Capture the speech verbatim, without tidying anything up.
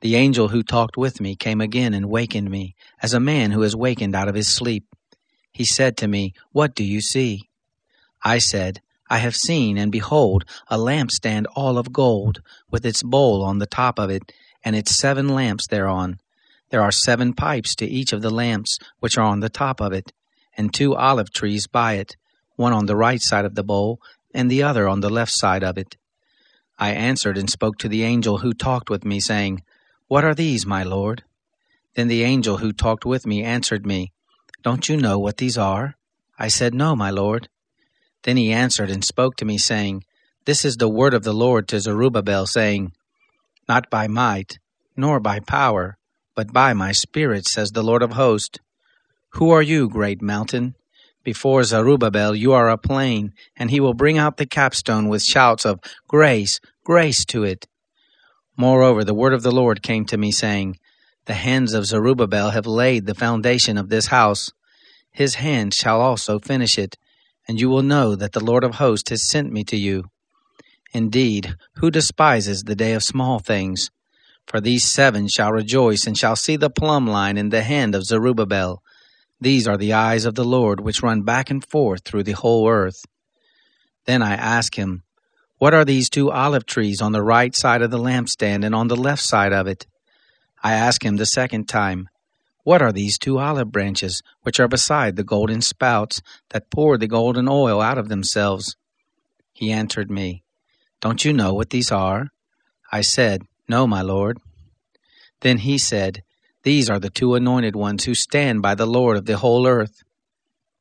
The angel who talked with me came again and wakened me, as a man who is wakened out of his sleep. He said to me, "What do you see?" I said, "I have seen, and behold, a lampstand all of gold, with its bowl on the top of it, and its seven lamps thereon. There are seven pipes to each of the lamps which are on the top of it, and two olive trees by it, one on the right side of the bowl, and the other on the left side of it." I answered and spoke to the angel who talked with me, saying, "What are these, my Lord?" Then the angel who talked with me answered me, "Don't you know what these are?" I said, "No, my Lord." Then he answered and spoke to me, saying, "This is the word of the Lord to Zerubbabel, saying, Not by might, nor by power, but by my Spirit, says the Lord of hosts. Who are you, great mountain? Before Zerubbabel you are a plain, and he will bring out the capstone with shouts of grace, grace to it. Moreover, the word of the Lord came to me, saying, The hands of Zerubbabel have laid the foundation of this house. His hand shall also finish it, and you will know that the Lord of hosts has sent me to you. Indeed, who despises the day of small things? For these seven shall rejoice, and shall see the plumb line in the hand of Zerubbabel. These are the eyes of the Lord, which run back and forth through the whole earth. Then I asked him, What are these two olive trees on the right side of the lampstand and on the left side of it? I asked him the second time, What are these two olive branches, which are beside the golden spouts, that pour the golden oil out of themselves? He answered me, Don't you know what these are? I said, No, my Lord. Then he said, These are the two anointed ones who stand by the Lord of the whole earth.